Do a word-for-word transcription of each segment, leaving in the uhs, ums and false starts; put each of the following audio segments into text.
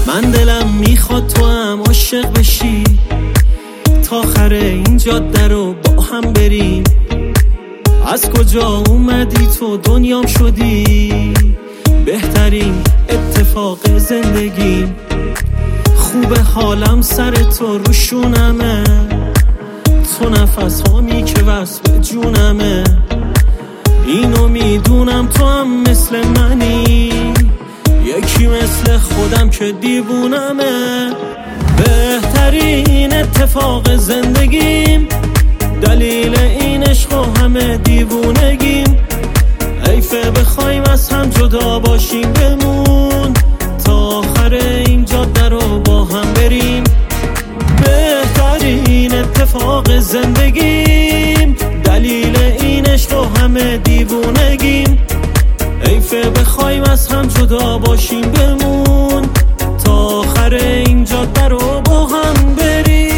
من دلم میخواد تو هم عاشق بشی، تا آخر این جاده رو با هم بریم. از کجا اومدی تو دنیام شدی، بهترین اتفاق زندگیم. خوب حالم سر تو روشونمه، تو نفس هامی که وصف جونمه. اینو میدونم تو هم مثل منی، یکی مثل خودم که دیوونمه. بهترین اتفاق زندگیم، دلیل این عشق و همه دیوونگیم. حیفه بخوایم از هم جدا باشیم بمون، تا آخر این جاده رو با هم بریم. بهترین اتفاق زندگیم، دلیل این عشق و همه دیوونگیم. حیفه بخوایم از هم جدا باشیم بمون، تا آخر این جاده رو با هم بریم.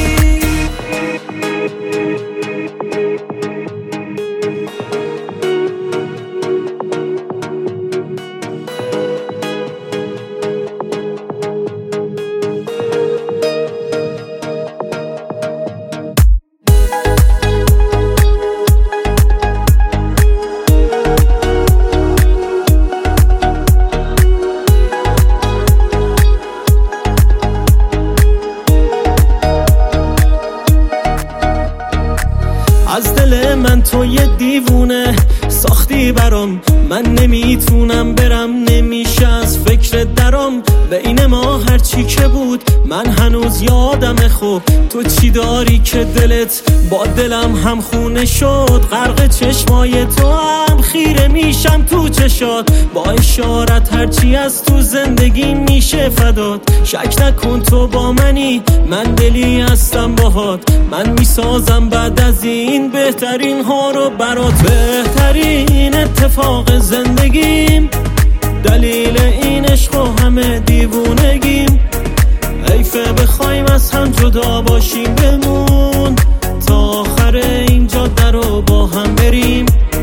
از دل من تو یه دیوونه ساختی برام، من نمیتونم برم، نمیشه از فکر درام. بین ما هرچی که بود من هنوز یادم. خوب تو چی داری که دلت با دلم هم خونه شد؟ غرق چشمای تو هم خیره میشم تو چشات، با اشارت هرچی از تو زندگی میشه فدات. شک نکن تو با منی، من دلی هستم باهات. من میسازم بعد از این بهترین ها رو برات. بهترین اتفاق زندگیم، دلیل این عشق و همه دیوونگیم. حیفه بخوایم از هم جدا باشیم بمون، تا آخر این جاده رو با هم بریم.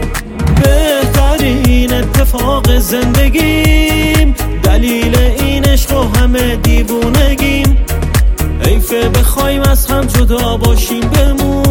بهترین اتفاق زندگیم، دلیل این عشق و همه دیوونگیم. حیفه بخوایم از هم جدا باشیم بمون،